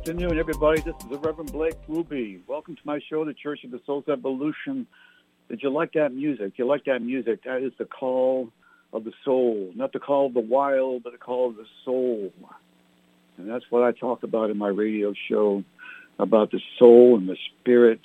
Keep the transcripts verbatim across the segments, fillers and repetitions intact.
afternoon, everybody. This is the Reverend Blake Ruby. Welcome to my show, The Church of the Soul's Evolution. Did you like that music? You like that music? That is the call of the soul, not the call of the wild, but the call of the soul. And that's what I talk about in my radio show, about the soul and the spirit.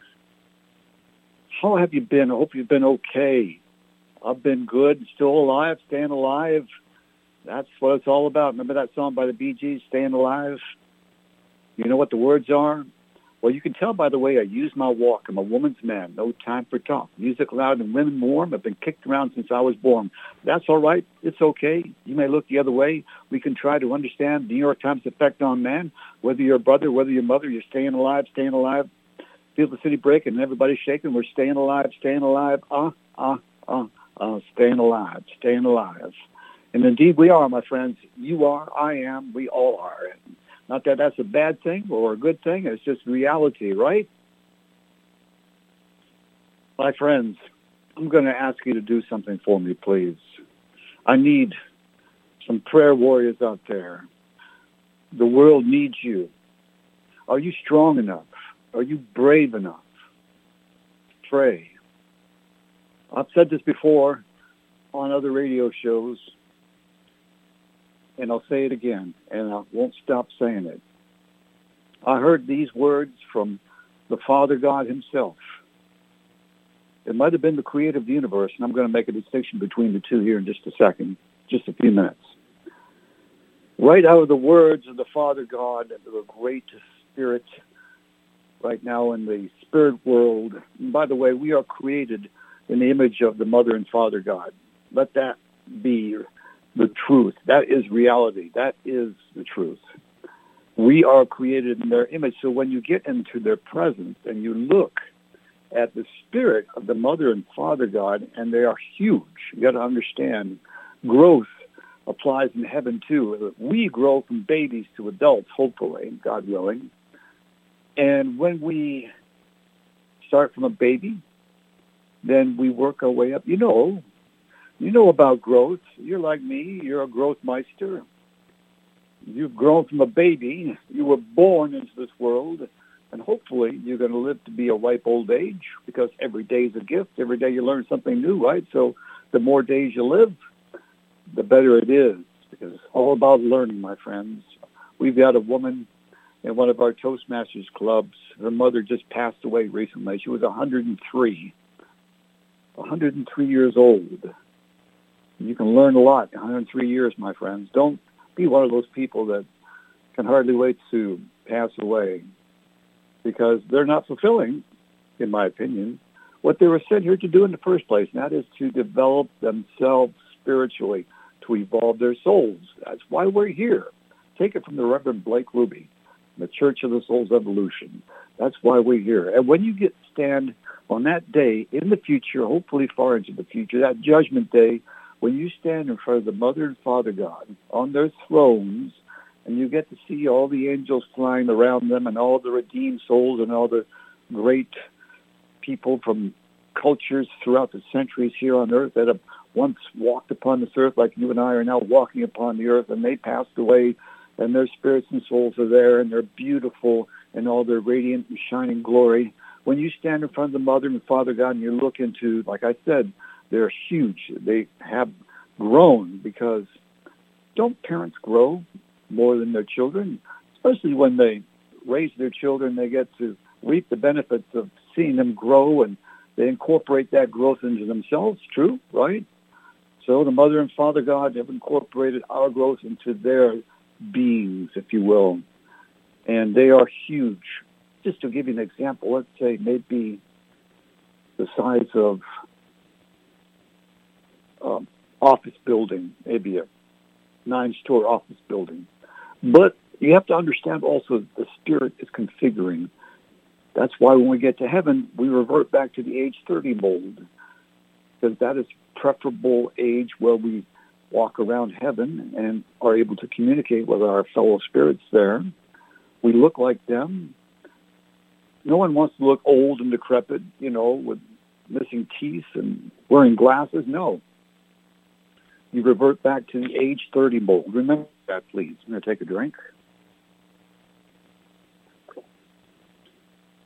How have you been? I hope you've been okay. I've been good, still alive, staying alive. That's what it's all about. Remember that song by the Bee Gees, Staying Alive? You know what the words are? Well, you can tell by the way I use my walk. I'm a woman's man. No time for talk. Music loud and women warm. I've been kicked around since I was born. That's all right. It's okay. You may look the other way. We can try to understand the New York Times effect on man. Whether you're a brother, whether you're a mother, you're staying alive, staying alive. Feel the city breaking and everybody's shaking. We're staying alive, staying alive. Uh, uh, uh, uh, staying alive, staying alive. And indeed we are, my friends. You are, I am, we all are. Not that that's a bad thing or a good thing. It's just reality, right? My friends, I'm going to ask you to do something for me, please. I need some prayer warriors out there. The world needs you. Are you strong enough? Are you brave enough? Pray. I've said this before on other radio shows, and I'll say it again, and I won't stop saying it. I heard these words from the Father God himself. It might have been the creator of the universe, and I'm going to make a distinction between the two here in just a second, just a few minutes. Right out of the words of the Father God, the great Spirit, right now in the spirit world. And by the way, we are created in the image of the Mother and Father God. Let that be the truth. That is reality. That is the truth. We are created in their image. So when you get into their presence and you look at the spirit of the Mother and Father God, and they are huge. You got to understand, growth applies in heaven too. We grow from babies to adults, hopefully, God willing. And when we start from a baby, then we work our way up. You know, You know about growth. You're like me. You're a growth meister. You've grown from a baby. You were born into this world, and hopefully you're going to live to be a ripe old age, because every day is a gift. Every day you learn something new, right? So the more days you live, the better it is, because it's all about learning, my friends. We've got a woman in one of our Toastmasters clubs. Her mother just passed away recently. She was one hundred three. one hundred three years old. You can learn a lot in one hundred three years, my friends. Don't be one of those people that can hardly wait to pass away, because they're not fulfilling, in my opinion, what they were sent here to do in the first place, and that is to develop themselves spiritually, to evolve their souls. That's why we're here. Take it from the Reverend Blake Ruby, the Church of the Soul's Evolution. That's why we're here. And when you get stand on that day in the future, hopefully far into the future, that judgment day, when you stand in front of the Mother and Father God on their thrones, and you get to see all the angels flying around them and all the redeemed souls and all the great people from cultures throughout the centuries here on earth that have once walked upon this earth like you and I are now walking upon the earth, and they passed away, and their spirits and souls are there, and they're beautiful in all their radiant and shining glory. When you stand in front of the Mother and Father God and you look into, like I said, they're huge. They have grown, because don't parents grow more than their children? Especially when they raise their children, they get to reap the benefits of seeing them grow, and they incorporate that growth into themselves. True, right? So the Mother and Father God have incorporated our growth into their beings, if you will. And they are huge. Just to give you an example, let's say maybe the size of Um, office building, maybe a nine-story office building. But you have to understand also the Spirit is configuring. That's why when we get to heaven, we revert back to the age thirty mold, because that is preferable age where we walk around heaven and are able to communicate with our fellow spirits there. We look like them. No one wants to look old and decrepit, you know, with missing teeth and wearing glasses. No. You revert back to the age thirty mold. Remember that, please. I'm going to take a drink.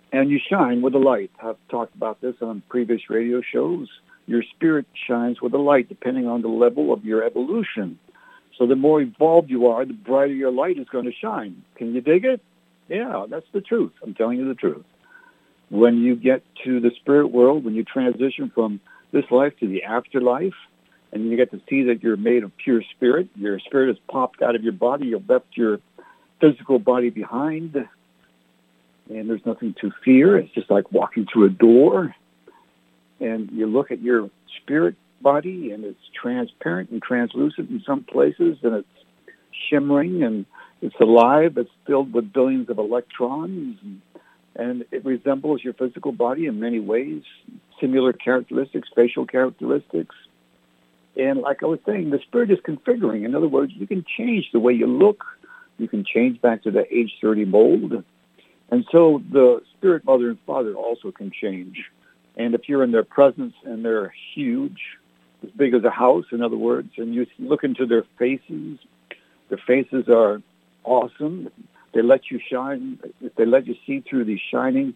and you shine with the light. I've talked about this on previous radio shows. Your spirit shines with the light depending on the level of your evolution. So the more evolved you are, the brighter your light is going to shine. Can you dig it? Yeah, that's the truth. I'm telling you the truth. When you get to the spirit world, when you transition from this life to the afterlife, and you get to see that you're made of pure spirit, your spirit has popped out of your body, you've left your physical body behind, and there's nothing to fear. It's just like walking through a door, and you look at your spirit body, and it's transparent and translucent in some places, and it's shimmering, and it's alive. It's filled with billions of electrons, and, and it resembles your physical body in many ways, similar characteristics, facial characteristics. And like I was saying, the spirit is configuring. In other words, you can change the way you look. You can change back to the age thirty mold. And so the spirit mother and father also can change. And if you're in their presence and they're huge, as big as a house, in other words, and you look into their faces, their faces are awesome. They let you shine. If they let you see through the shining,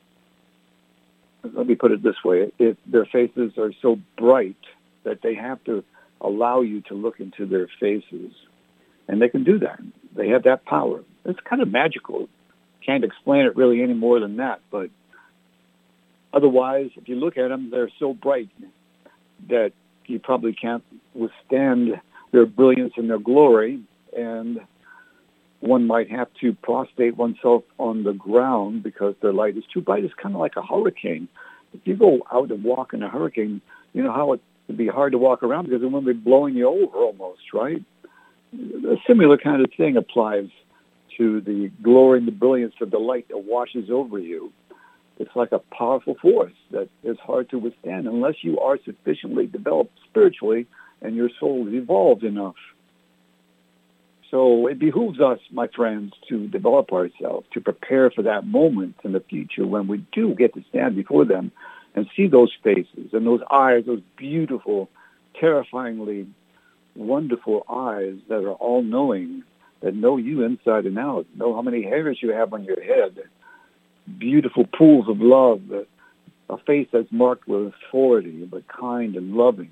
let me put it this way, if their faces are so bright that they have to allow you to look into their faces. And they can do that. They have that power. It's kind of magical. Can't explain it really any more than that. But otherwise, if you look at them, they're so bright that you probably can't withstand their brilliance and their glory. And one might have to prostrate oneself on the ground because their light is too bright. It's kind of like a hurricane. If you go out and walk in a hurricane, you know how it would be hard to walk around because it would be blowing you over almost, right? A similar kind of thing applies to the glory and the brilliance of the light that washes over you. It's like a powerful force that is hard to withstand unless you are sufficiently developed spiritually and your soul is evolved enough. So it behooves us, my friends, to develop ourselves, to prepare for that moment in the future when we do get to stand before them and see those faces and those eyes, those beautiful, terrifyingly wonderful eyes that are all-knowing, that know you inside and out, know how many hairs you have on your head, beautiful pools of love, a face that's marked with authority, but kind and loving.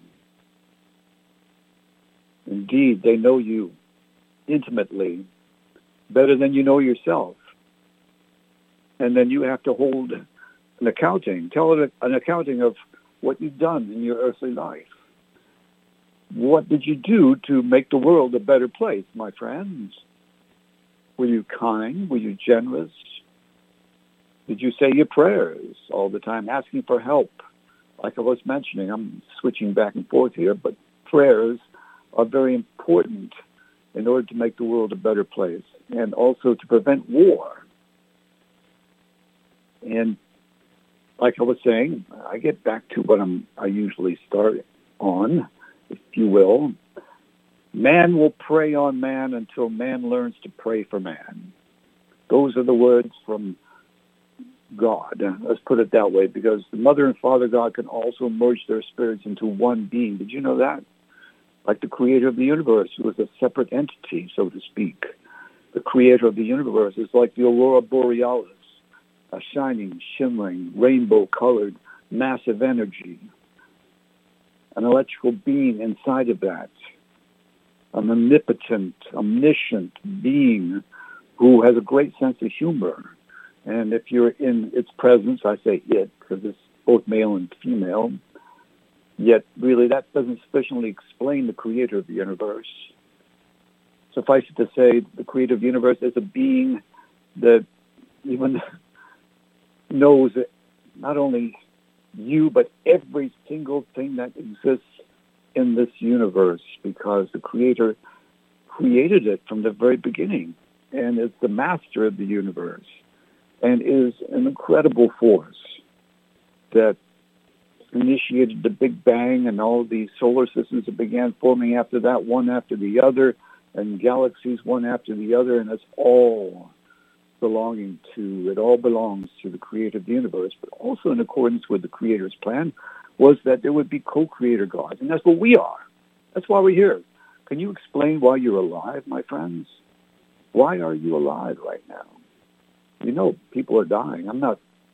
Indeed, they know you intimately, better than you know yourself. And then you have to hold an accounting, tell it an accounting of what you've done in your earthly life. What did you do to make the world a better place, my friends? Were you kind? Were you generous? Did you say your prayers all the time, asking for help? Like I was mentioning, I'm switching back and forth here, but prayers are very important in order to make the world a better place and also to prevent war. And like I was saying, I get back to what I'm, I usually start on, if you will. Man will prey on man until man learns to pray for man. Those are the words from God. Let's put it that way, because the Mother and Father God can also merge their spirits into one being. Did you know that? Like the creator of the universe, who is a separate entity, so to speak. The creator of the universe is like the aurora borealis, a shining, shimmering, rainbow-colored, massive energy, an electrical being inside of that, an omnipotent, omniscient being who has a great sense of humor. And if you're in its presence, I say it, because it's both male and female, yet really that doesn't sufficiently explain the creator of the universe. Suffice it to say, the creator of the universe is a being that even knows that not only you, but every single thing that exists in this universe, because the creator created it from the very beginning and is the master of the universe and is an incredible force that initiated the Big Bang and all the solar systems that began forming after that, one after the other, and galaxies one after the other, and it's all belonging to, it all belongs to the creator of the universe, but also in accordance with the creator's plan was that there would be co-creator gods, and that's what we are. That's why we're here. Can you explain why you're alive, my friends? Why are you alive right now? You know, people are dying. I'm not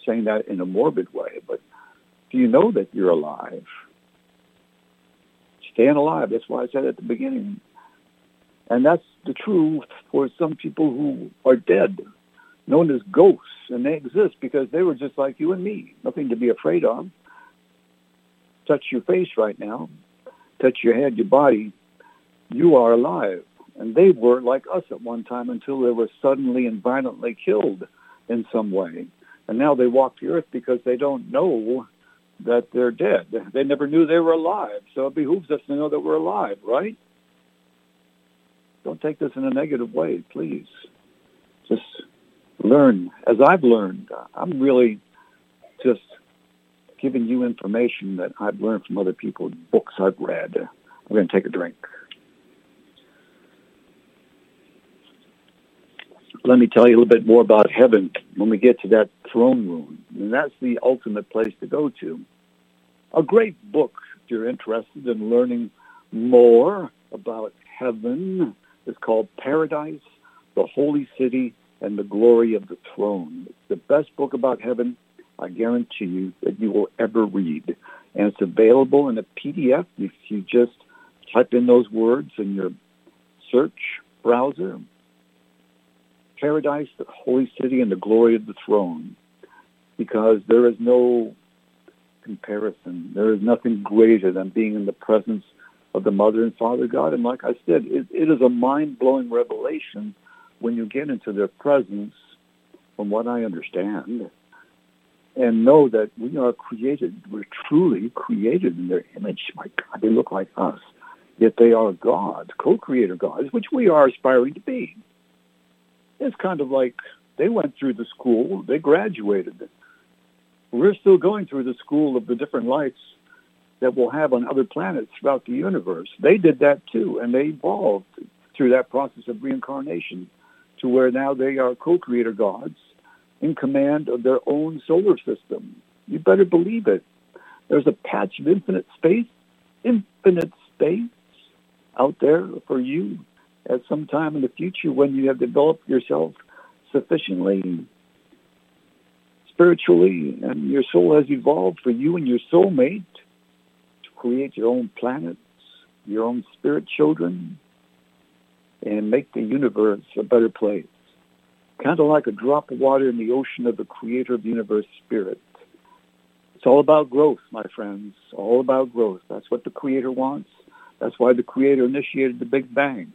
saying that in a morbid way, but do you know that you're alive? Staying alive, that's why I said at the beginning. And that's the truth for some people who are dead, known as ghosts, and they exist because they were just like you and me, nothing to be afraid of. Touch your face right now, touch your head, your body, you are alive. And they were like us at one time until they were suddenly and violently killed in some way. And now they walk the earth because they don't know that they're dead. They never knew they were alive. So it behooves us to know that we're alive, right? Don't take this in a negative way, please. Just learn. As I've learned, I'm really just giving you information that I've learned from other people, books I've read. I'm going to take a drink. Let me tell you a little bit more about heaven when we get to that throne room. And that's the ultimate place to go to. A great book, if you're interested in learning more about heaven, is called Paradise, the Holy City, and the Glory of the Throne. It's the best book about heaven, I guarantee you, that you will ever read. And it's available in a P D F if you just type in those words in your search browser. Paradise, the Holy City, and the Glory of the Throne. Because there is no comparison. There is nothing greater than being in the presence of the Mother and Father God. And like I said, it, it is a mind-blowing revelation when you get into their presence, from what I understand, and know that we are created, we're truly created in their image. My God, they look like us. Yet they are gods, co-creator gods, which we are aspiring to be. It's kind of like they went through the school, they graduated. We're still going through the school of the different lights that we'll have on other planets throughout the universe. They did that too, and they evolved through that process of reincarnation to where now they are co-creator gods in command of their own solar system. You better believe it. There's a patch of infinite space, infinite space out there for you at some time in the future when you have developed yourself sufficiently spiritually and your soul has evolved for you and your soulmate to create your own planets, your own spirit children, and make the universe a better place. Kind of like a drop of water in the ocean of the creator of the universe, Spirit. It's all about growth, my friends, all about growth. That's what the creator wants. That's why the creator initiated the Big Bang.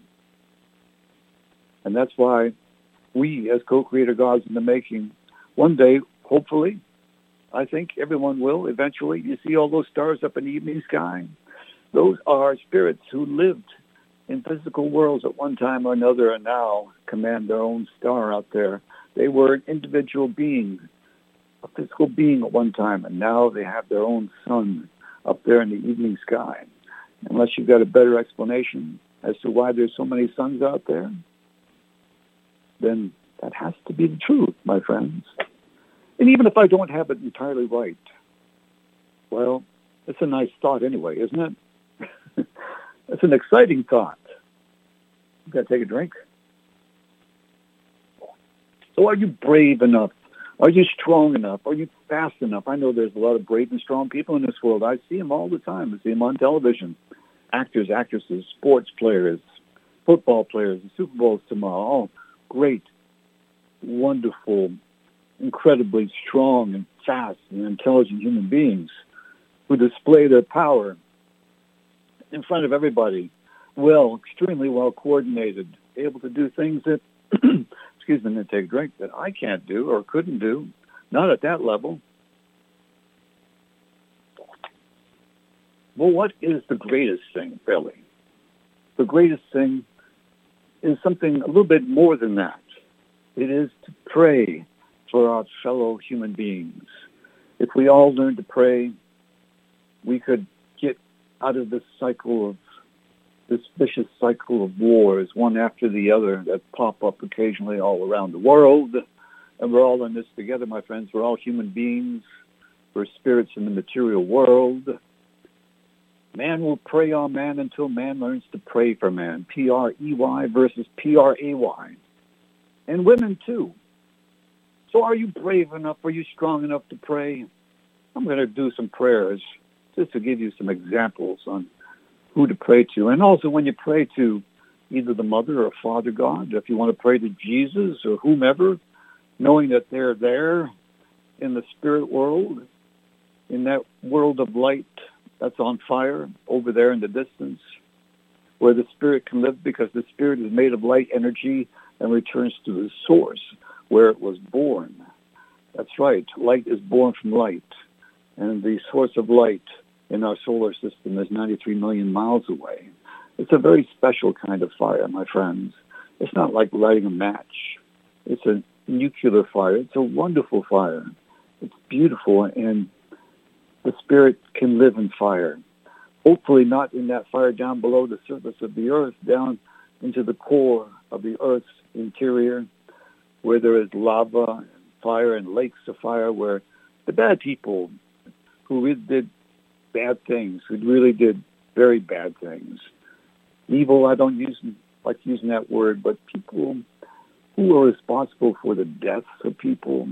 And that's why we, as co-creator gods in the making, one day, hopefully, I think everyone will eventually. You see all those stars up in the evening sky? Those are spirits who lived in physical worlds at one time or another and now command their own star out there. They were an individual being, a physical being at one time, and now they have their own sun up there in the evening sky. Unless you've got a better explanation as to why there's so many suns out there, then that has to be the truth, my friends. And even if I don't have it entirely right, well, it's a nice thought anyway, isn't it? It's an exciting thought. You've got to take a drink. So are you brave enough? Are you strong enough? Are you fast enough? I know there's a lot of brave and strong people in this world. I see them all the time. I see them on television. Actors, actresses, sports players, football players, the Super Bowl's tomorrow. All great, wonderful, incredibly strong and fast and intelligent human beings who display their power in front of everybody, well, extremely well coordinated, able to do things that, excuse me, I'm going to take a drink, that I can't do or couldn't do, not at that level. Well, what is the greatest thing, really? The greatest thing is something a little bit more than that. It is to pray for our fellow human beings. If we all learn to pray, we could get out of this cycle of, this vicious cycle of wars, one after the other, that pop up occasionally all around the world. And we're all in this together, my friends. We're all human beings. We're spirits in the material world. Man will prey on man until man learns to pray for man. P R E Y versus P R A Y. And women, too. So are you brave enough? Are you strong enough to pray? I'm going to do some prayers just to give you some examples on who to pray to. And also when you pray to either the Mother or Father God, if you want to pray to Jesus or whomever, knowing that they're there in the spirit world, in that world of light that's on fire over there in the distance, where the spirit can live, because the spirit is made of light energy and returns to the source where it was born. That's right. Light is born from light. And the source of light in our solar system is ninety-three million miles away. It's a very special kind of fire, my friends. It's not like lighting a match. It's a nuclear fire. It's a wonderful fire. It's beautiful, and the spirit can live in fire. Hopefully not in that fire down below the surface of the earth, down into the core of the earth's interior, where there is lava and fire and lakes of fire, where the bad people who really did bad things, who really did very bad things, evil, I don't use like using that word, but people who are responsible for the deaths of people,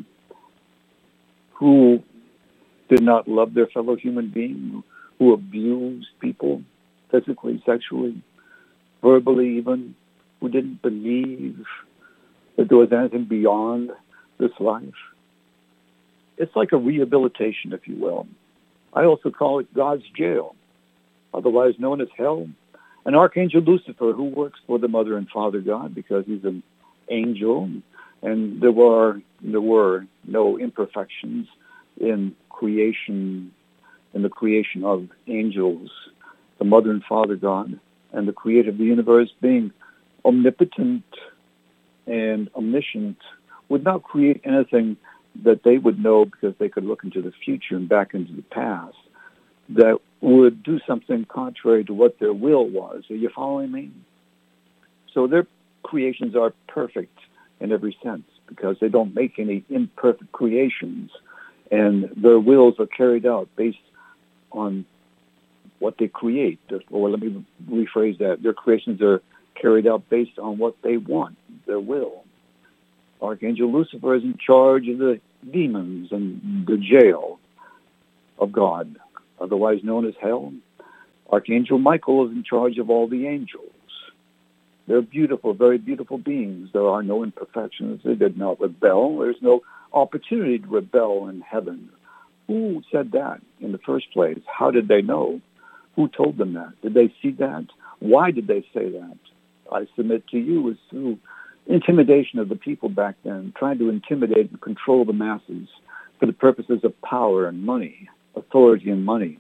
who did not love their fellow human being, who abused people physically, sexually, verbally even, who didn't believe that there was anything beyond this life. It's like a rehabilitation, if you will. I also call it God's jail, otherwise known as hell. And Archangel Lucifer, who works for the Mother and Father God because he's an angel, and there were there were no imperfections in creation, in the creation of angels, the Mother and Father God, and the creator of the universe, being omnipotent and omniscient, would not create anything that they would know, because they could look into the future and back into the past, that would do something contrary to what their will was. Are you following me? So their creations are perfect in every sense, because they don't make any imperfect creations, and their wills are carried out based on what they create. Or let me rephrase that. Their creations are carried out based on what they want, their will. Archangel Lucifer is in charge of the demons and the jail of God, otherwise known as hell. Archangel Michael is in charge of all the angels. They're beautiful, very beautiful beings. There are no imperfections. They did not rebel. There's no opportunity to rebel in heaven. Who said that in the first place? How did they know? Who told them that? Did they see that? Why did they say that? I submit to you is through intimidation of the people back then, trying to intimidate and control the masses for the purposes of power and money, authority and money.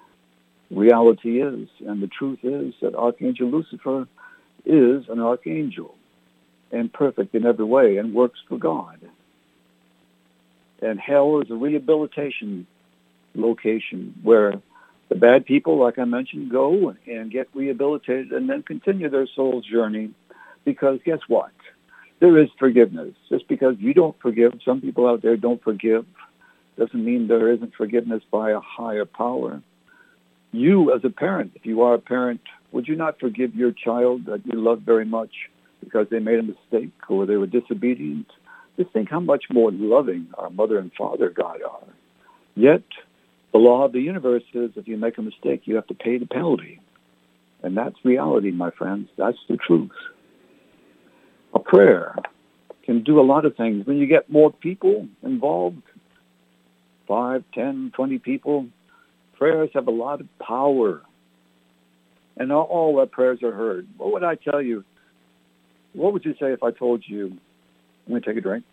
Reality is, and the truth is, that Archangel Lucifer is an archangel and perfect in every way and works for God. And hell is a rehabilitation location where the bad people, like I mentioned, go and get rehabilitated and then continue their soul's journey, because guess what? There is forgiveness. Just because you don't forgive, some people out there don't forgive, doesn't mean there isn't forgiveness by a higher power. You, as a parent, if you are a parent, would you not forgive your child that you love very much because they made a mistake or they were disobedient? Just think how much more loving our Mother and Father God are. Yet, the law of the universe is if you make a mistake, you have to pay the penalty. And that's reality, my friends. That's the truth. A prayer can do a lot of things. When you get more people involved, five, ten, twenty people, prayers have a lot of power. And not all our prayers are heard. What would I tell you? What would you say if I told you, I'm going to take a drink,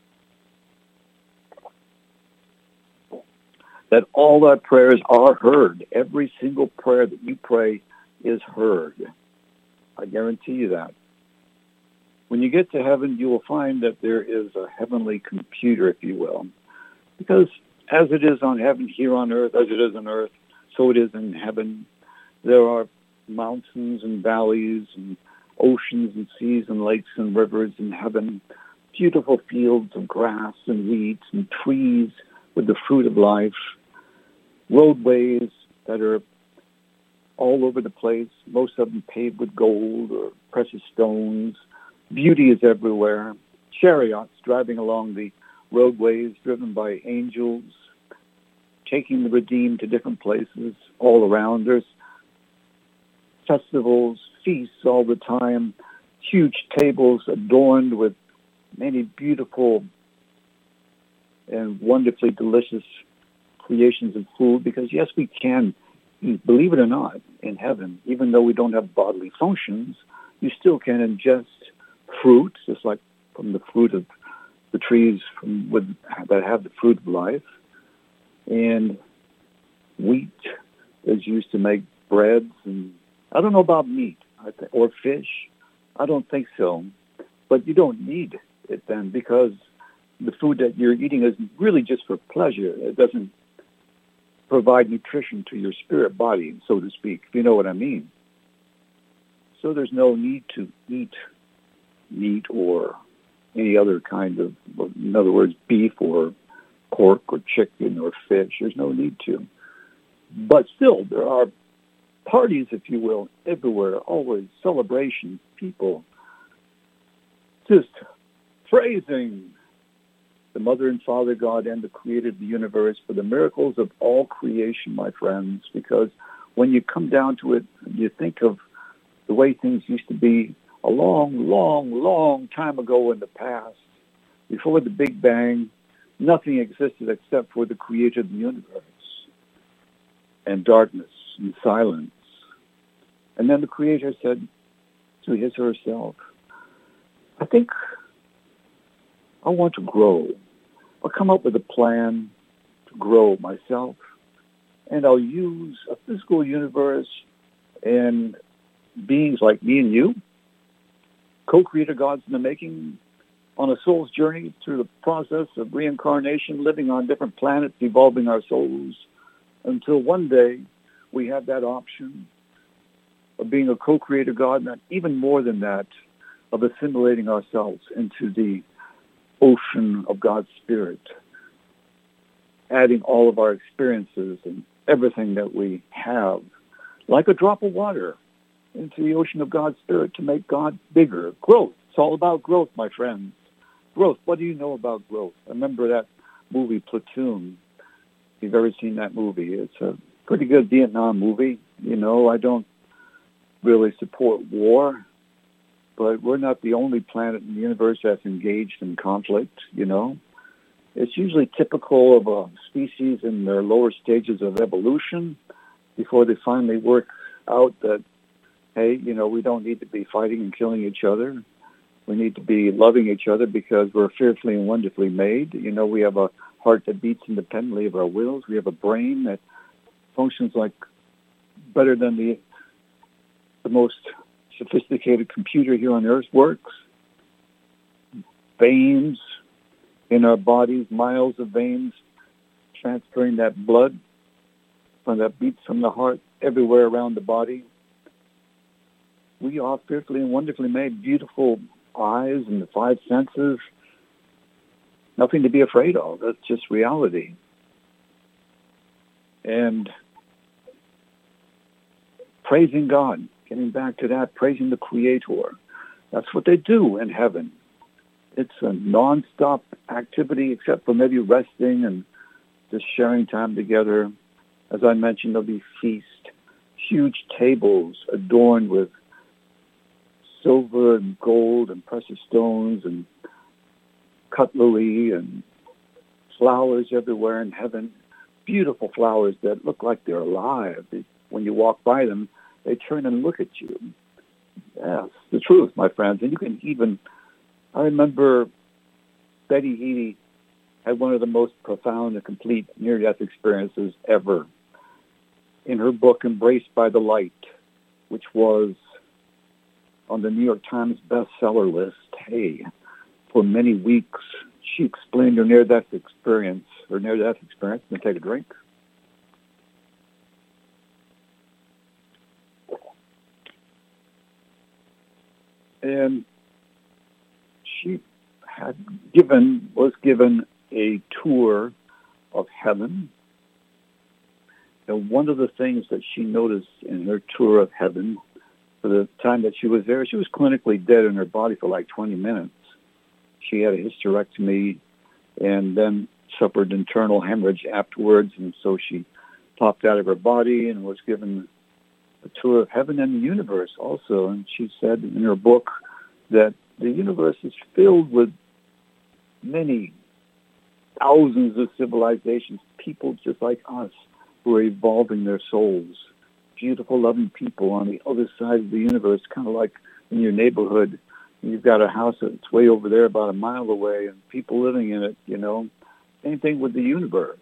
that all our prayers are heard? Every single prayer that you pray is heard. I guarantee you that. When you get to heaven, you will find that there is a heavenly computer, if you will. Because as it is on heaven, here on earth, as it is on earth, so it is in heaven. There are mountains and valleys and oceans and seas and lakes and rivers in heaven, beautiful fields of grass and weeds and trees with the fruit of life, roadways that are all over the place, most of them paved with gold or precious stones. Beauty is everywhere. Chariots driving along the roadways driven by angels, taking the redeemed to different places all around. There's festivals, feasts all the time, huge tables adorned with many beautiful and wonderfully delicious creations of food, because yes, we can eat, believe it or not, in heaven, even though we don't have bodily functions, you still can ingest fruit, just like from the fruit of the trees from, with, that have the fruit of life. And wheat is used to make breads, and I don't know about meat I th- or fish. I don't think so. But you don't need it then, because the food that you're eating is really just for pleasure. It doesn't provide nutrition to your spirit body, so to speak, if you know what I mean. So there's no need to eat meat or any other kind of, in other words, beef or pork or chicken or fish. There's no need to. But still, there are parties, if you will, everywhere, always celebrations, people just praising the Mother and Father God and the Creator of the universe for the miracles of all creation, my friends, because when you come down to it, you think of the way things used to be a long, long, long time ago in the past. Before the Big Bang, nothing existed except for the Creator of the universe, and darkness and silence. And then the Creator said to his or herself, I think I want to grow. I'll come up with a plan to grow myself, and I'll use a physical universe and beings like me and you, co-creator gods in the making, on a soul's journey through the process of reincarnation, living on different planets, evolving our souls, until one day we have that option of being a co-creator God, and even more than that, of assimilating ourselves into the ocean of God's Spirit, adding all of our experiences and everything that we have, like a drop of water, into the ocean of God's Spirit to make God bigger. Growth. It's all about growth, my friends. Growth. What do you know about growth? I remember that movie, Platoon. If you've ever seen that movie, it's a pretty good Vietnam movie. You know, I don't really support war, but we're not the only planet in the universe that's engaged in conflict, you know. It's usually typical of a species in their lower stages of evolution before they finally work out that, hey, you know, we don't need to be fighting and killing each other. We need to be loving each other because we're fearfully and wonderfully made. You know, we have a heart that beats independently of our wills. We have a brain that functions like better than the the most sophisticated computer here on Earth works. Veins in our bodies, miles of veins transferring that blood from that beats from the heart everywhere around the body. We are fearfully and wonderfully made, beautiful eyes and the five senses. Nothing to be afraid of. That's just reality. And praising God, getting back to that, praising the Creator. That's what they do in heaven. It's a non-stop activity except for maybe resting and just sharing time together. As I mentioned, there'll be feast, huge tables adorned with silver and gold and precious stones and cutlery and flowers everywhere in heaven. Beautiful flowers that look like they're alive. When you walk by them, they turn and look at you. Yes, the truth, my friends. And you can even, I remember Betty Eadie had one of the most profound and complete near-death experiences ever. In her book, Embraced by the Light, which was on the New York Times bestseller list, hey, for many weeks, she explained her near-death experience, her near-death experience. I'm going to take a drink. And she had given, was given a tour of heaven. And one of the things that she noticed in her tour of heaven, for the time that she was there, she was clinically dead in her body for like twenty minutes. She had a hysterectomy. and then suffered internal hemorrhage afterwards, and so she popped out of her body and was given a tour of heaven and the universe also. And she said in her book that the universe is filled with many thousands of civilizations, people just like us who are evolving their souls, beautiful, loving people on the other side of the universe, kind of like in your neighborhood. You've got a house that's way over there about a mile away and people living in it, you know. Same thing with the universe.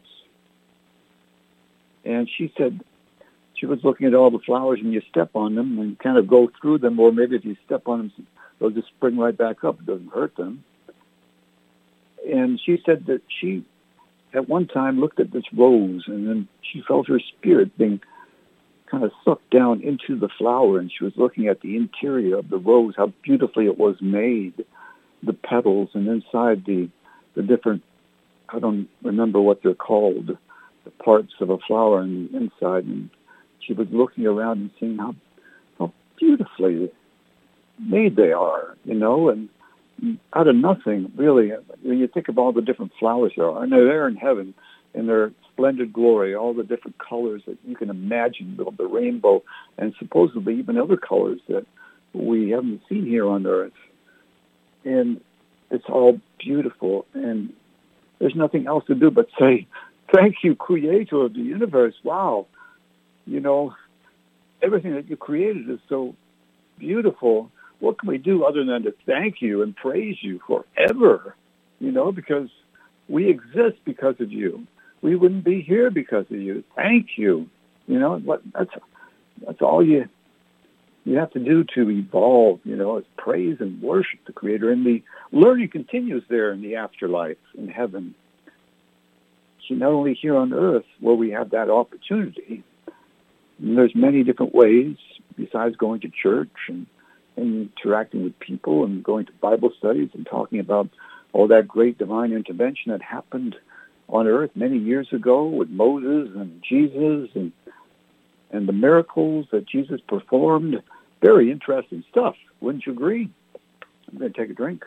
And she said she was looking at all the flowers and you step on them and kind of go through them, or maybe if you step on them, they'll just spring right back up. It doesn't hurt them. And she said that she, at one time, looked at this rose, and then she felt her spirit being kind of sucked down into the flower, and she was looking at the interior of the rose, how beautifully it was made, the petals, and inside the the different, I don't remember what they're called, the parts of a flower on the inside. And she was looking around and seeing how, how beautifully made they are, you know, and out of nothing, really. When you think of all the different flowers there are, and they're there in heaven in their splendid glory, all the different colors that you can imagine, the, the rainbow, and supposedly even other colors that we haven't seen here on Earth. And it's all beautiful, and there's nothing else to do but say, thank you, Creator of the universe. Wow. You know, everything that you created is so beautiful. What can we do other than to thank you and praise you forever? You know, because we exist because of you. We wouldn't be here because of you. Thank you. You know, what that's that's all you you have to do to evolve, you know, is praise and worship the Creator. And the learning continues there in the afterlife, in heaven. So not only here on earth where we have that opportunity, and there's many different ways besides going to church and, and interacting with people and going to Bible studies and talking about all that great divine intervention that happened on earth many years ago with Moses and Jesus and and the miracles that Jesus performed. Very interesting stuff. Wouldn't you agree? I'm going to take a drink.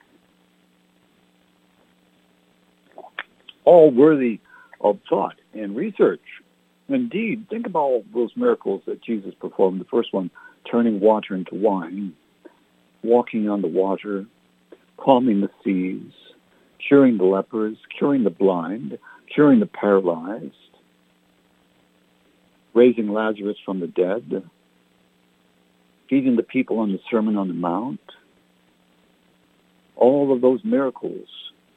All worthy of thought and research. Indeed, think about all those miracles that Jesus performed. The first one, turning water into wine, walking on the water, calming the seas, curing the lepers, curing the blind, curing the paralyzed, raising Lazarus from the dead, feeding the people on the Sermon on the Mount. All of those miracles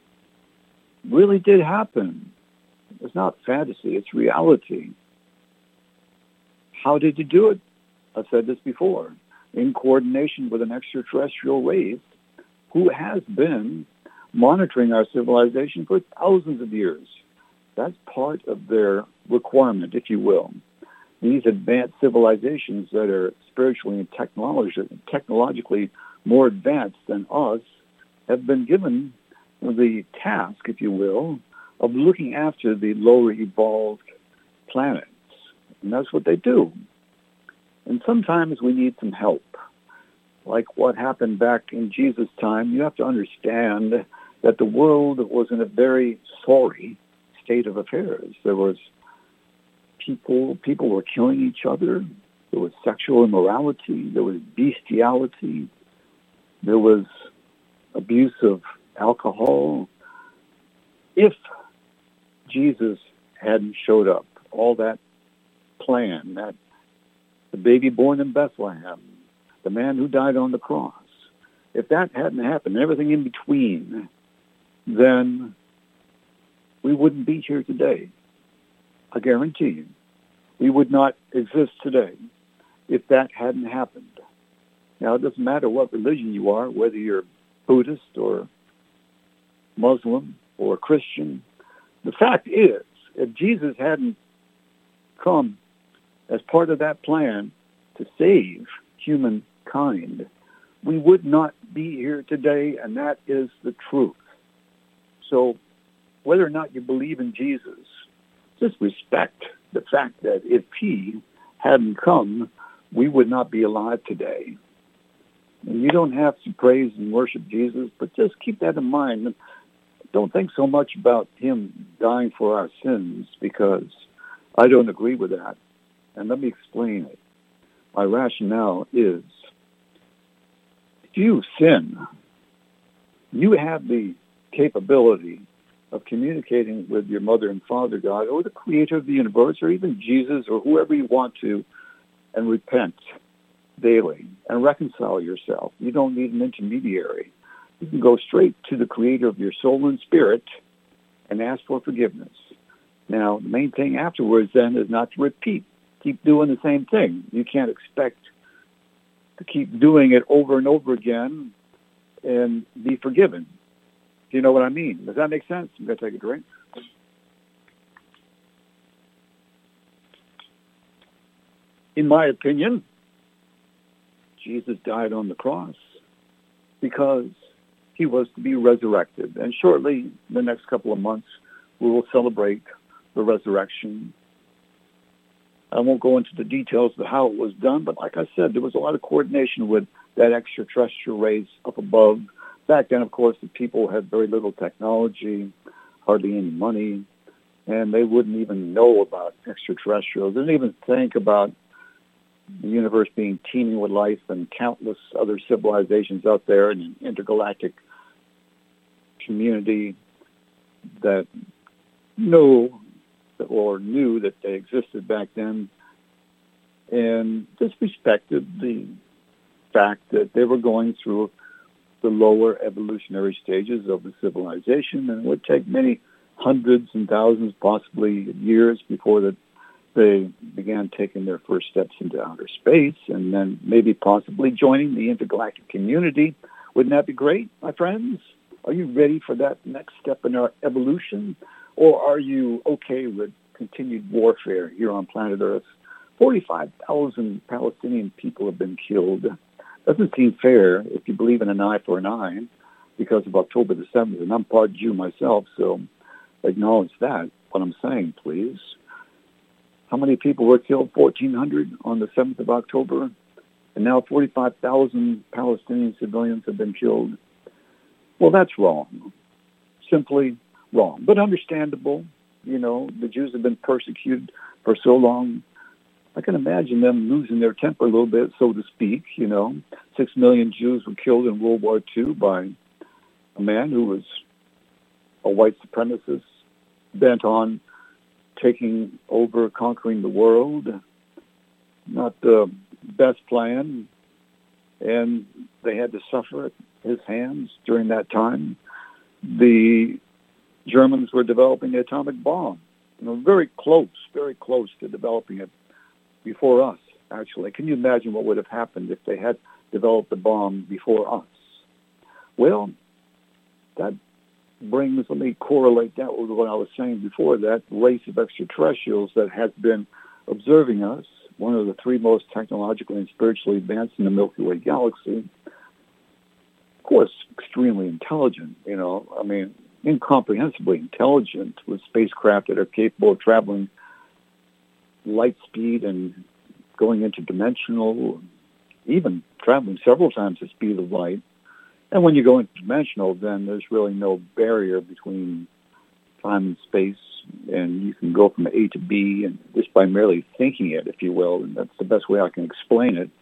really did happen. It's not fantasy, it's reality. How did you do it? I've said this before. In coordination with an extraterrestrial race who has been monitoring our civilization for thousands of years. That's part of their requirement, if you will. These advanced civilizations that are spiritually and technologi- technologically more advanced than us have been given the task, if you will, of looking after the lower evolved planets. And that's what they do. And sometimes we need some help. Like what happened back in Jesus' time, you have to understand that the world was in a very sorry state of affairs. There was people, people were killing each other. There was sexual immorality. There was bestiality. There was abuse of alcohol. If Jesus hadn't showed up, all that plan, that the baby born in Bethlehem, the man who died on the cross, if that hadn't happened, everything in between, then we wouldn't be here today. I guarantee you. We would not exist today if that hadn't happened. Now, it doesn't matter what religion you are, whether you're Buddhist or Muslim or Christian. The fact is, if Jesus hadn't come as part of that plan to save humankind, we would not be here today, and that is the truth. So whether or not you believe in Jesus, just respect the fact that if he hadn't come, we would not be alive today. And you don't have to praise and worship Jesus, but just keep that in mind. don't think so much about him dying for our sins, because I don't agree with that. And let me explain it. My rationale is, if you sin, you have the capability of communicating with your mother and father God, or the creator of the universe, or even Jesus, or whoever you want to, and repent daily and reconcile yourself. You don't need an intermediary. You can go straight to the creator of your soul and spirit and ask for forgiveness. Now, the main thing afterwards then is not to repeat. Keep doing the same thing. You can't expect to keep doing it over and over again and be forgiven. Do you know what I mean? Does that make sense? I'm going to take a drink. In my opinion, Jesus died on the cross because he was to be resurrected. And shortly, the next couple of months, we will celebrate the resurrection. I won't go into the details of how it was done, but like I said, there was a lot of coordination with that extraterrestrial race up above. Back then, of course, the people had very little technology, hardly any money, and they wouldn't even know about extraterrestrials. They didn't even think about the universe being teeming with life and countless other civilizations out there in an intergalactic community that know or knew that they existed back then, and disrespected the fact that they were going through the lower evolutionary stages of the civilization, and it would take many hundreds and thousands, possibly years, before that they began taking their first steps into outer space, and then maybe possibly joining the intergalactic community. Wouldn't that be great, my friends? Are you ready for that next step in our evolution? Or are you okay with continued warfare here on planet Earth? forty-five thousand Palestinian people have been killed. Doesn't seem fair if you believe in an eye for an eye because of October the seventh, and I'm part Jew myself, so acknowledge that, what I'm saying, please. How many people were killed? fourteen hundred on the seventh of October, and now forty-five thousand Palestinian civilians have been killed. Well, that's wrong. Simply wrong, but understandable. You know, the Jews have been persecuted for so long. I can imagine them losing their temper a little bit, so to speak. You know, six million Jews were killed in World War Two by a man who was a white supremacist bent on taking over, conquering the world. Not the best plan, and they had to suffer at his hands during that time. The Germans were developing the atomic bomb. You know, very close, very close to developing it before us, actually. Can you imagine what would have happened if they had developed the bomb before us? Well, that brings, let me correlate that with what I was saying before, that race of extraterrestrials that has been observing us, one of the three most technologically and spiritually advanced in the Milky Way galaxy. Of course, extremely intelligent, you know, I mean, incomprehensibly intelligent, with spacecraft that are capable of traveling light speed and going interdimensional, even traveling several times the speed of light. And when you go interdimensional, then there's really no barrier between time and space, and you can go from A to B, and just by merely thinking it, if you will, and that's the best way I can explain it.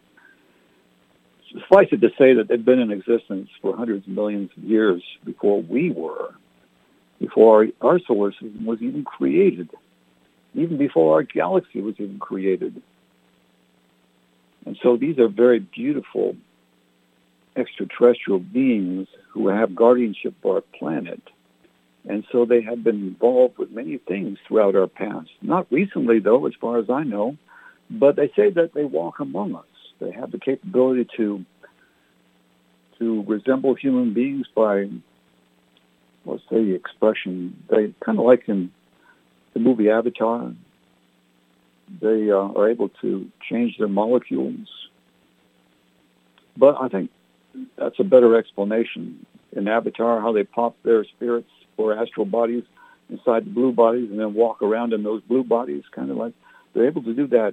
Suffice it to say that they've been in existence for hundreds of millions of years before we were, before our, our solar system was even created, even before our galaxy was even created. And so these are very beautiful extraterrestrial beings who have guardianship for our planet. And so they have been involved with many things throughout our past. Not recently, though, as far as I know, but they say that they walk among us. They have the capability to to resemble human beings by, let's say, the expression, they kind of like in the movie Avatar, they uh, are able to change their molecules. But I think that's a better explanation. In Avatar, how they pop their spirits or astral bodies inside the blue bodies and then walk around in those blue bodies, kind of like they're able to do that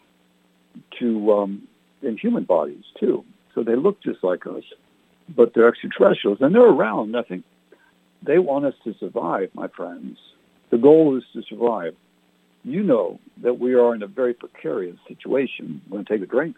to um, in human bodies, too. So they look just like us, but they're extraterrestrials, and they're around. I think They want us to survive, my friends. The goal is to survive. You know that we are in a very precarious situation. I'm going to take a drink.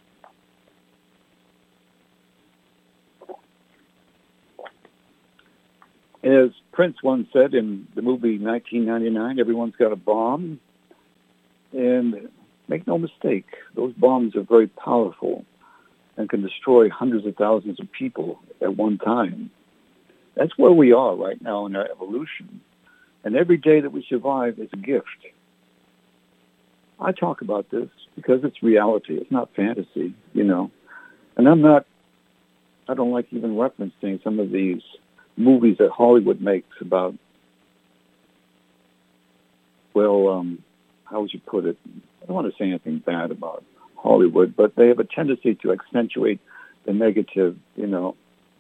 As Prince once said in the movie nineteen ninety-nine, everyone's got a bomb. And make no mistake, those bombs are very powerful and can destroy hundreds of thousands of people at one time. That's where we are right now in our evolution. And every day that we survive is a gift. I talk about this because it's reality. It's not fantasy, you know. And I'm not, I don't like even referencing some of these movies that Hollywood makes about, well, um, how would you put it? I don't want to say anything bad about Hollywood, but they have a tendency to accentuate the negative, you know,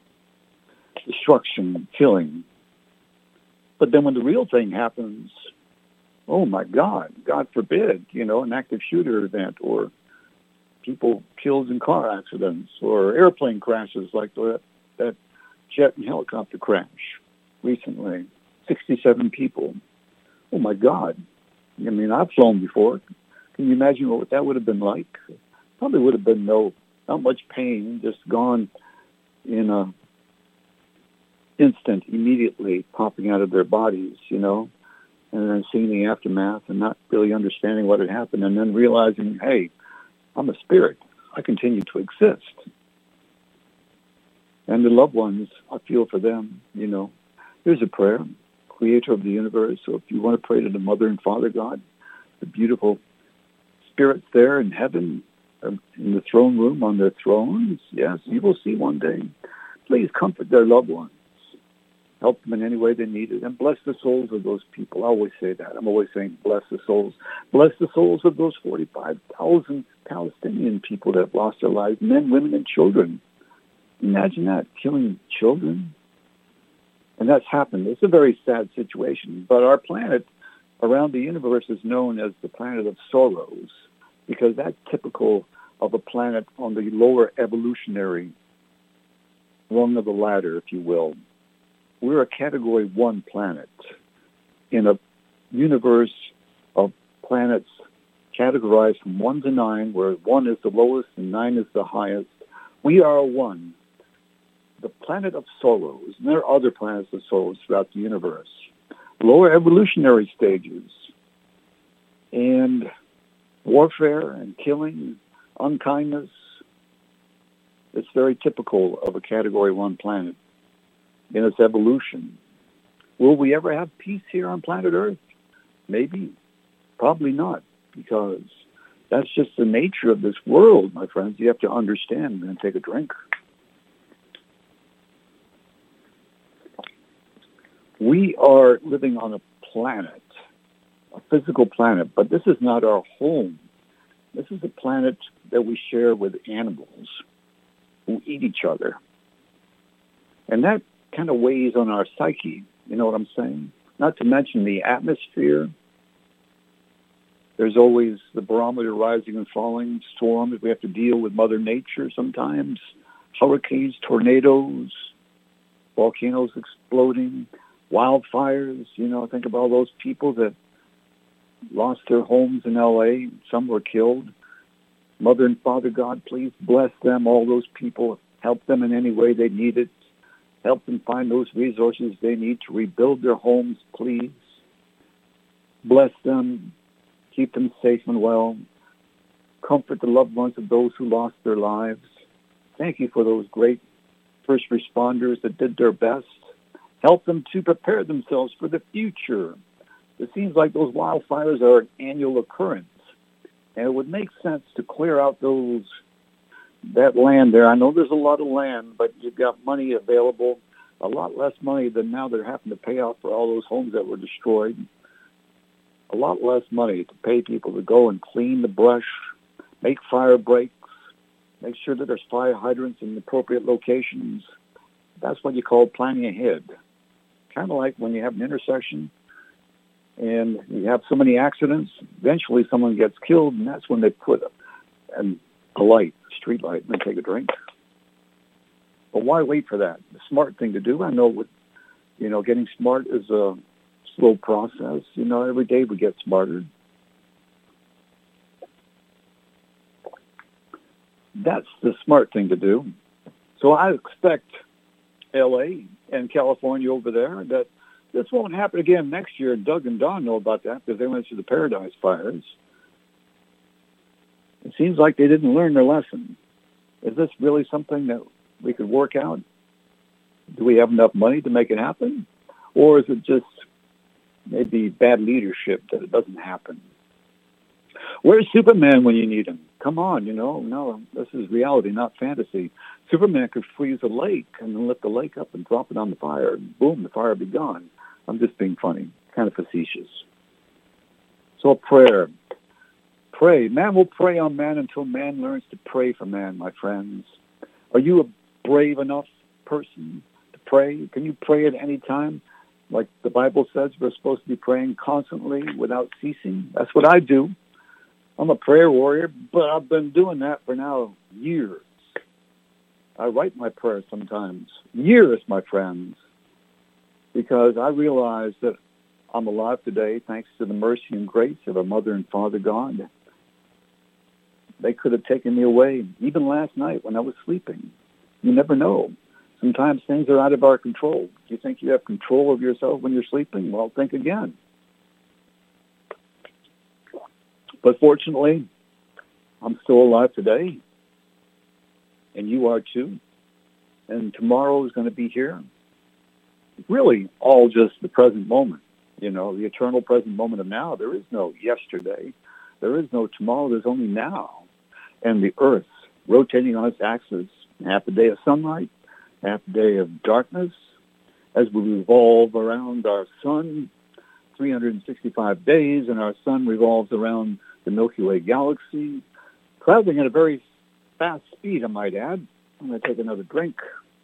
destruction, killing. But then when the real thing happens, oh my God, God forbid, you know, an active shooter event or people killed in car accidents or airplane crashes like that, that jet and helicopter crash recently, sixty-seven people. Oh my God. I mean, I've flown before. Can you imagine what that would have been like? Probably would have been no, not much pain, just gone in a instant, immediately popping out of their bodies, you know, and then seeing the aftermath and not really understanding what had happened and then realizing, hey, I'm a spirit. I continue to exist. And the loved ones, I feel for them, you know. Here's a prayer, Creator of the universe. So if you want to pray to the Mother and Father God, the beautiful spirits there in heaven, in the throne room on their thrones, yes, you will see one day. Please comfort their loved ones. Help them in any way they need it. And bless the souls of those people. I always say that. I'm always saying bless the souls. Bless the souls of those forty-five thousand Palestinian people that have lost their lives, men, women, and children. Imagine that, killing children. And that's happened. It's a very sad situation. But our planet around the universe is known as the planet of sorrows because that's typical of a planet on the lower evolutionary rung of the ladder, if you will. We're a category one planet in a universe of planets categorized from one to nine, where one is the lowest and nine is the highest. We are a one, the planet of sorrows. And there are other planets of sorrows throughout the universe. Lower evolutionary stages and warfare and killing, unkindness. It's very typical of a category one planet in its evolution. Will we ever have peace here on planet Earth? Maybe. Probably not, because that's just the nature of this world, my friends. You have to understand and take a drink. We are living on a planet, a physical planet, but this is not our home. This is a planet that we share with animals who eat each other. And that kind of weighs on our psyche, you know what I'm saying? Not to mention the atmosphere. There's always the barometer rising and falling, storms. We have to deal with Mother Nature sometimes, hurricanes, tornadoes, volcanoes exploding, wildfires. You know, think about all those people that lost their homes in L A. Some were killed. Mother and Father God, please bless them, all those people. Help them in any way they need it. Help them find those resources they need to rebuild their homes, please. Bless them. Keep them safe and well. Comfort the loved ones of those who lost their lives. Thank you for those great first responders that did their best. Help them to prepare themselves for the future. It seems like those wildfires are an annual occurrence. And it would make sense to clear out those that land there. I know there's a lot of land, but you've got money available, a lot less money than now they're having to pay out for all those homes that were destroyed. A lot less money to pay people to go and clean the brush, make fire breaks, make sure that there's fire hydrants in the appropriate locations. That's what you call planning ahead. Kind of like when you have an intersection and you have so many accidents, eventually someone gets killed, and that's when they put a, a light, a street light, and they take a drink. But why wait for that? The smart thing to do, I know with You know, getting smart is a slow process. You know, every day we get smarter. That's the smart thing to do. So I expect L A and California over there that this won't happen again next year. Doug and Don know about that because they went through the Paradise Fires. It seems like they didn't learn their lesson. Is this really something that we could work out? Do we have enough money to make it happen? Or is it just maybe bad leadership that it doesn't happen? Where's Superman when you need him? Come on, you know, no, this is reality, not fantasy. Superman could freeze a lake and then lift the lake up and drop it on the fire. And boom, the fire would be gone. I'm just being funny, kind of facetious. So prayer. Pray. Man will pray on man until man learns to pray for man, my friends. Are you a brave enough person to pray? Can you pray at any time? Like the Bible says, we're supposed to be praying constantly without ceasing. That's what I do. I'm a prayer warrior, but I've been doing that for now years. I write my prayers sometimes. Years, my friends. Because I realize that I'm alive today thanks to the mercy and grace of our Mother and Father God. They could have taken me away even last night when I was sleeping. You never know. Sometimes things are out of our control. Do you think you have control of yourself when you're sleeping? Well, think again. But fortunately, I'm still alive today, and you are too. And tomorrow is going to be here. Really, all just the present moment, you know, the eternal present moment of now. There is no yesterday. There is no tomorrow. There's only now. And the earth rotating on its axis, half a day of sunlight, half a day of darkness, as we revolve around our sun, three hundred sixty-five days, and our sun revolves around the Milky Way galaxy, traveling at a very fast speed, I might add. I'm going to take another drink.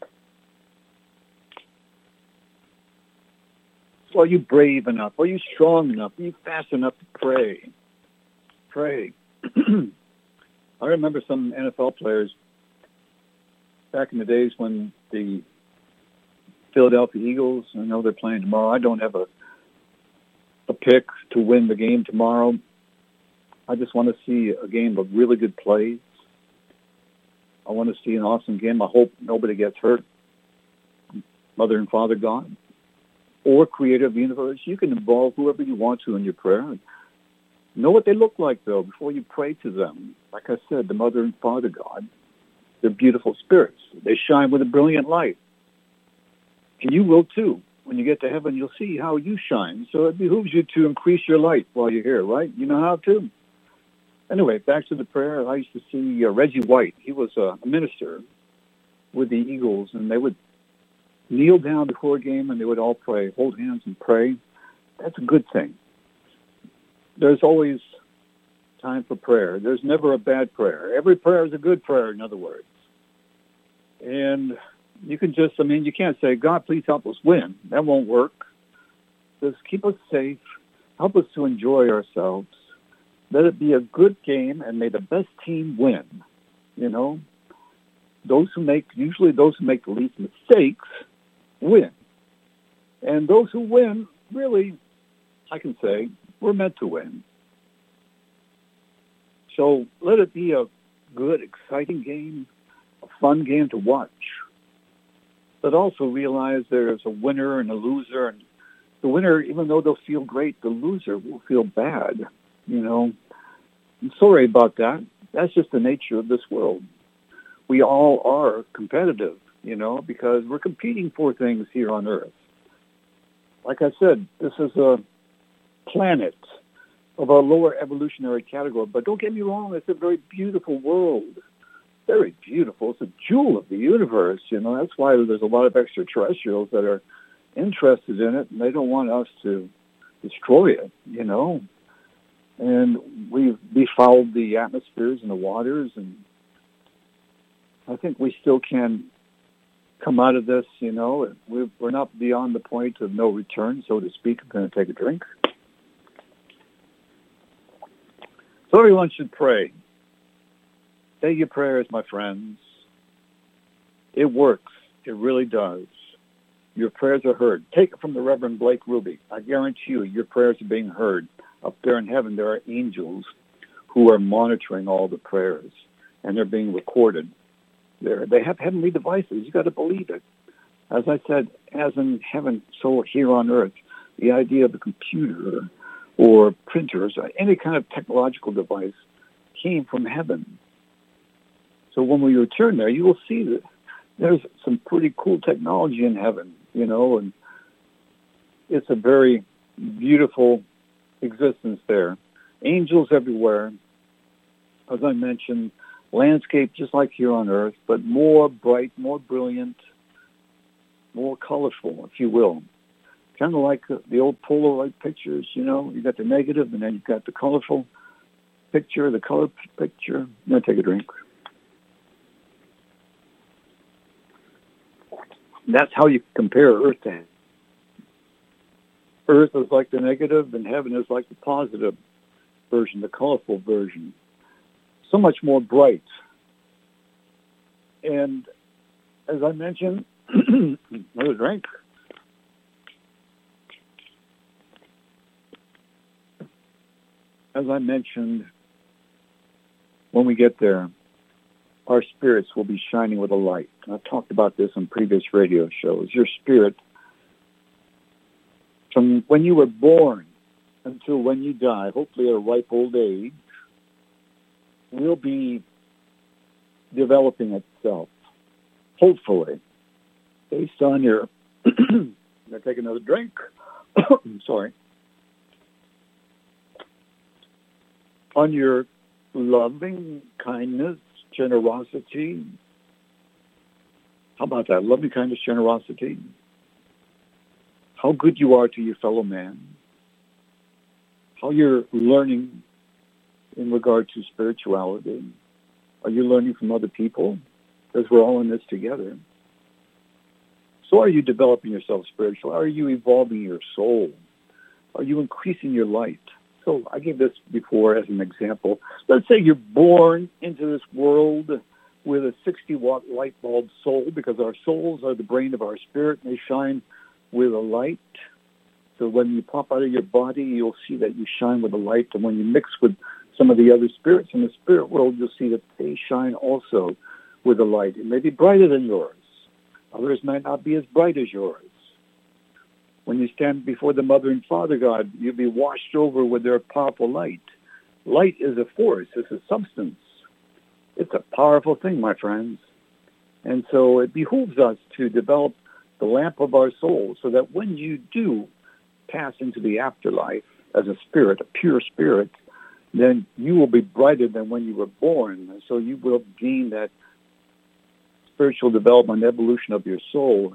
So are you brave enough? Are you strong enough? Are you fast enough to pray? Pray. I remember some N F L players back in the days when the Philadelphia Eagles, I know they're playing tomorrow. I don't have a a pick to win the game tomorrow. I just want to see a game of really good plays. I want to see an awesome game. I hope nobody gets hurt. Mother and Father God, or Creator of the universe, you can involve whoever you want to in your prayer. Know what they look like, though, before you pray to them. Like I said, the Mother and Father God, they're beautiful spirits. They shine with a brilliant light. And you will, too. When you get to heaven, you'll see how you shine. So it behooves you to increase your light while you're here, right? You know how to. Anyway, back to the prayer. I used to see uh, Reggie White. He was uh, a minister with the Eagles, and they would kneel down before a game, and they would all pray, hold hands and pray. That's a good thing. There's always time for prayer. There's never a bad prayer. Every prayer is a good prayer, in other words. And you can just, I mean, you can't say, God, please help us win. That won't work. Just keep us safe. Help us to enjoy ourselves. Let it be a good game, and may the best team win. You know, those who make, usually those who make the least mistakes win. And those who win, really, I can say, we're meant to win. So let it be a good, exciting game, a fun game to watch. But also realize there's a winner and a loser. And the winner, even though they'll feel great, the loser will feel bad. You know, I'm sorry about that. That's just the nature of this world. We all are competitive, you know, because we're competing for things here on Earth. Like I said, this is a planet of a lower evolutionary category. But don't get me wrong, it's a very beautiful world. Very beautiful. It's a jewel of the universe, you know. That's why there's a lot of extraterrestrials that are interested in it, and they don't want us to destroy it, you know. And we've befouled the atmospheres and the waters, and I think we still can come out of this, you know. We're, we're not beyond the point of no return, so to speak. I'm going to take a drink. So everyone should pray. Say your prayers, my friends. It works. It really does. your prayers are heard. Take it from the Reverend Blake Ruby. I guarantee you, your prayers are being heard. Up there in heaven, there are angels who are monitoring all the prayers, and they're being recorded. They're, they have heavenly devices. You got to believe it. As I said, as in heaven, so here on earth, the idea of a computer or printers, or any kind of technological device came from heaven. So when we return there, you will see that there's some pretty cool technology in heaven, you know, and it's a very beautiful existence there. Angels everywhere. As I mentioned, landscape just like here on earth, but more bright, more brilliant, more colorful, if you will. Kind of like the old Polaroid pictures, you know. You got the negative, and then you've got the colorful picture, the color picture. I'm going to take a drink. That's how you compare Earth to heaven. Earth is like the negative, and heaven is like the positive version, the colorful version. So much more bright. And as I mentioned, another drink. As I mentioned, when we get there, our spirits will be shining with a light. I've talked about this on previous radio shows. Your spirit, from when you were born until when you die, hopefully at a ripe old age, will be developing itself, hopefully, based on your... I'm going to take another drink. I'm sorry. On your loving kindness, generosity. How about that? Loving kindness, generosity. How good you are to your fellow man. How you're learning in regard to spirituality. Are you learning from other people? Because we're all in this together. So are you developing yourself spiritually? Are you evolving your soul? Are you increasing your light? So I gave this before as an example. Let's say you're born into this world with a sixty watt light bulb soul, because our souls are the brain of our spirit, and they shine with a light. So when you pop out of your body, you'll see that you shine with a light. And when you mix with some of the other spirits in the spirit world, you'll see that they shine also with a light. It may be brighter than yours. Others might not be as bright as yours. When you stand before the Mother and Father God, you'll be washed over with their powerful light. Light is a force. It's a substance. It's a powerful thing, my friends. And so it behooves us to develop the lamp of our soul so that when you do pass into the afterlife as a spirit, a pure spirit, then you will be brighter than when you were born. So you will gain that spiritual development, evolution of your soul.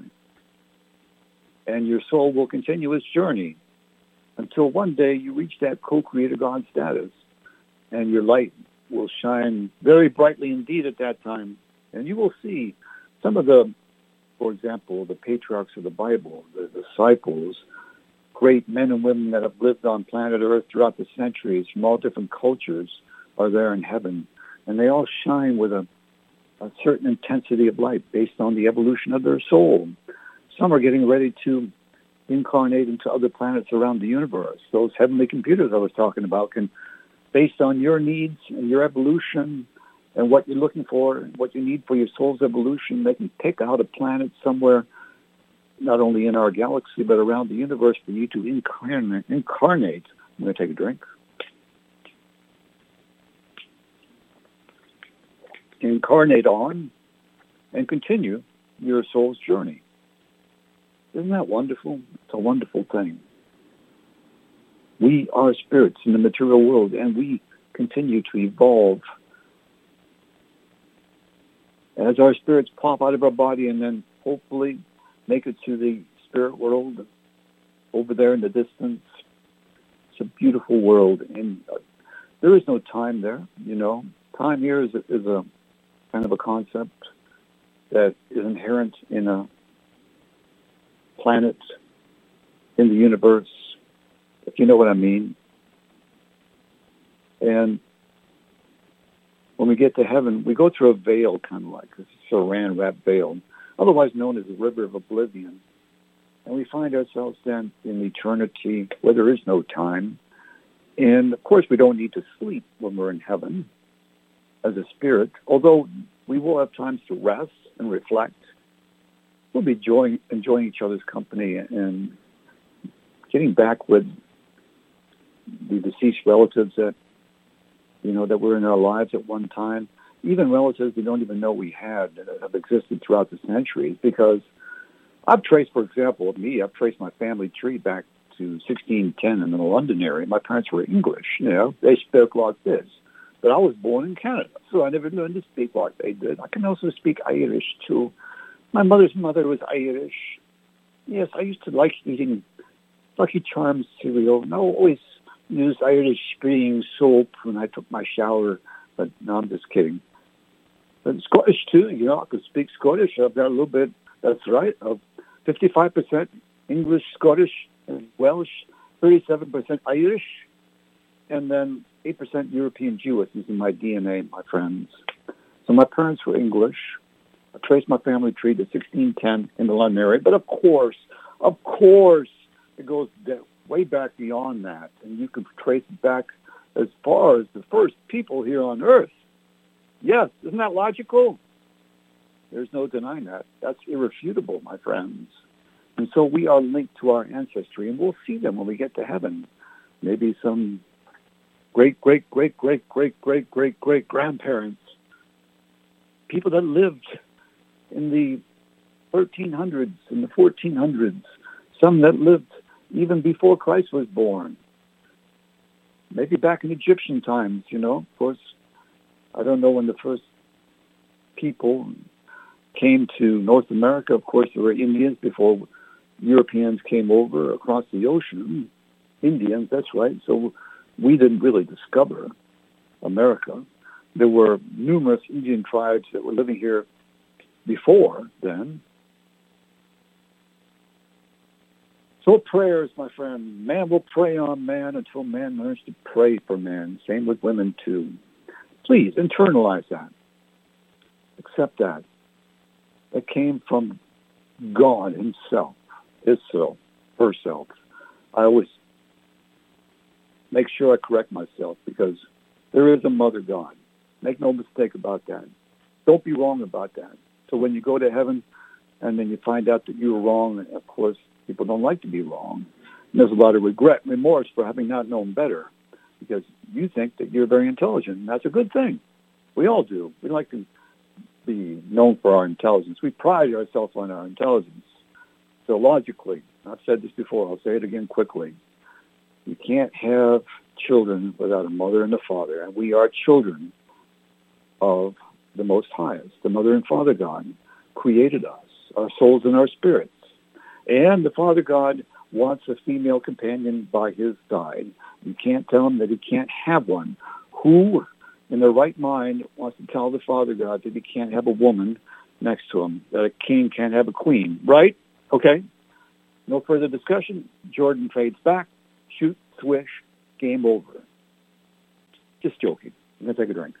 And your soul will continue its journey until one day you reach that co-creator God status, and your light will shine very brightly indeed at that time. And you will see some of the, for example, the patriarchs of the Bible, the disciples, great men and women that have lived on planet Earth throughout the centuries from all different cultures are there in heaven. And they all shine with a, a certain intensity of light based on the evolution of their soul. Some are getting ready to incarnate into other planets around the universe. Those heavenly computers I was talking about can, based on your needs and your evolution and what you're looking for, and what you need for your soul's evolution, they can pick out a planet somewhere, not only in our galaxy, but around the universe for you to incarnate. incarnate. I'm going to take a drink. Incarnate on and continue your soul's journey. Isn't that wonderful? It's a wonderful thing. We are spirits in the material world, and we continue to evolve. As our spirits pop out of our body and then hopefully make it to the spirit world over there in the distance, it's a beautiful world. And uh, there is no time there, you know. Time here is a, is a kind of a concept that is inherent in a planet, in the universe, if you know what I mean. And when we get to heaven, we go through a veil, kind of like a saran wrap veil, otherwise known as the river of oblivion. And we find ourselves then in eternity where there is no time. And, of course, we don't need to sleep when we're in heaven as a spirit, although we will have times to rest and reflect. We'll be enjoying, enjoying each other's company and getting back with the deceased relatives that, you know, that were in our lives at one time, even relatives we don't even know we had that have existed throughout the centuries. Because I've traced, for example, me, I've traced my family tree back to sixteen ten in the London area. My parents were English, you know, they spoke like this. But I was born in Canada, so I never learned to speak like they did. I can also speak Irish, too. My mother's mother was Irish. Yes, I used to like eating Lucky Charms cereal, and I always used Irish spring soap when I took my shower. But no, I'm just kidding. But Scottish, too, you know, I could speak Scottish. I've got a little bit, that's right, of fifty-five percent English, Scottish, and Welsh, thirty-seven percent Irish, and then eight percent European Jewish is in my D N A, my friends. So my parents were English. I traced my family tree to sixteen ten in the London area. But of course, of course, it goes way back beyond that. And you can trace it back as far as the first people here on Earth. Yes, isn't that logical? There's no denying that. That's irrefutable, my friends. And so we are linked to our ancestry, and we'll see them when we get to heaven. Maybe some great, great, great, great, great, great, great, great grandparents, people that lived in the thirteen hundreds and the fourteen hundreds, some that lived even before Christ was born. Maybe back in Egyptian times, you know. Of course, I don't know when the first people came to North America. Of course, there were Indians before Europeans came over across the ocean. Indians, that's right. So we didn't really discover America. There were numerous Indian tribes that were living here before then. So prayers, my friend. Man will prey on man until man learns to pray for man. Same with women, too. Please, internalize that. Accept that. That came from God himself, his self, herself. I always make sure I correct myself because there is a mother God. Make no mistake about that. Don't be wrong about that. So when you go to heaven and then you find out that you were wrong, and of course, people don't like to be wrong. And there's a lot of regret and remorse for having not known better because you think that you're very intelligent, and that's a good thing. We all do. We like to be known for our intelligence. We pride ourselves on our intelligence. So logically, I've said this before, I'll say it again quickly, you can't have children without a mother and a father, and we are children of the Most Highest. The Mother and Father God created us, our souls and our spirits. And the Father God wants a female companion by his side. You can't tell him that he can't have one. Who, in their right mind, wants to tell the Father God that he can't have a woman next to him, that a king can't have a queen, right? Okay. No further discussion. Jordan trades back. Shoot, swish, game over. Just joking. I'm going to take a drink.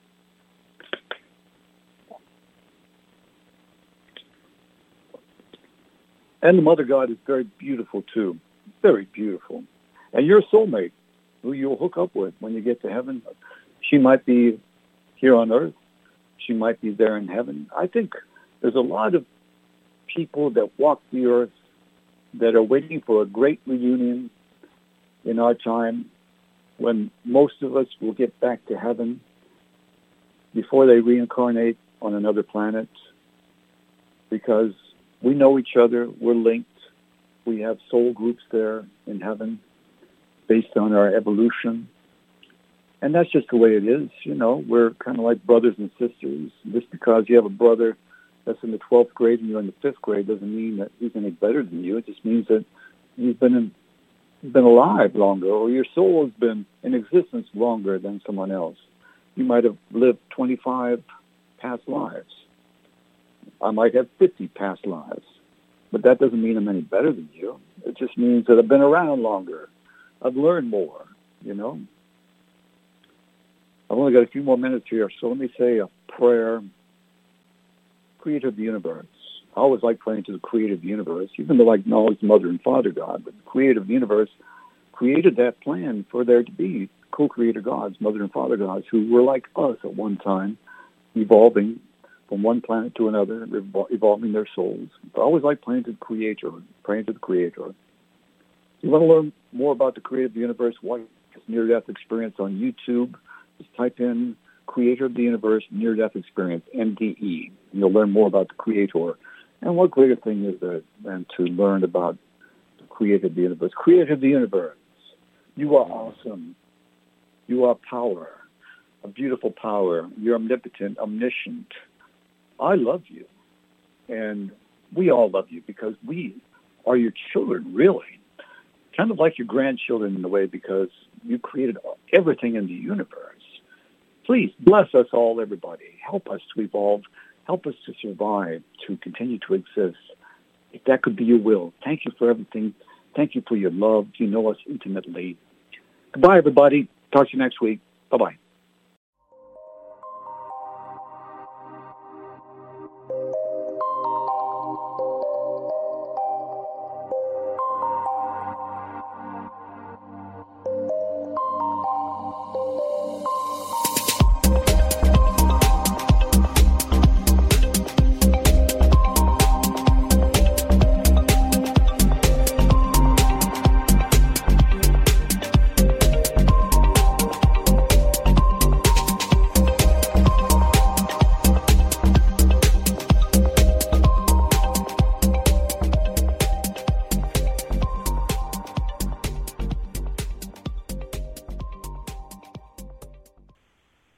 And the Mother God is very beautiful, too. Very beautiful. And your soulmate, who you'll hook up with when you get to heaven, she might be here on earth. She might be there in heaven. I think there's a lot of people that walk the earth that are waiting for a great reunion in our time when most of us will get back to heaven before they reincarnate on another planet, because we know each other, we're linked, we have soul groups there in heaven based on our evolution. And that's just the way it is, you know. We're kind of like brothers and sisters. Just because you have a brother that's in the twelfth grade and you're in the fifth grade doesn't mean that he's any better than you. It just means that you've been in, you've been alive longer, or your soul has been in existence longer than someone else. You might have lived twenty-five past lives. I might have fifty past lives. But that doesn't mean I'm any better than you. It just means that I've been around longer. I've learned more, you know. I've only got a few more minutes here, so let me say a prayer. Creator of the universe, I always like praying to the creator of the universe, even though I acknowledge the mother and father God, but the creator of the universe created that plan for there to be co-creator gods, mother and father gods, who were like us at one time, evolving from one planet to another, evolving their souls. But I always like praying to the creator, praying to the creator. If you want to learn more about the creator of the universe, watch this near-death experience on YouTube. Just type in Creator of the Universe, Near-Death Experience, N D E. And you'll learn more about the creator. And what greater thing is that than to learn about the creator of the universe? Creator of the universe, you are awesome. You are power, a beautiful power. You're omnipotent, omniscient. I love you. And we all love you because we are your children, really. Kind of like your grandchildren in a way, because you created everything in the universe. Please bless us all, everybody. Help us to evolve. Help us to survive, to continue to exist. If that could be your will. Thank you for everything. Thank you for your love. You know us intimately. Goodbye, everybody. Talk to you next week. Bye-bye.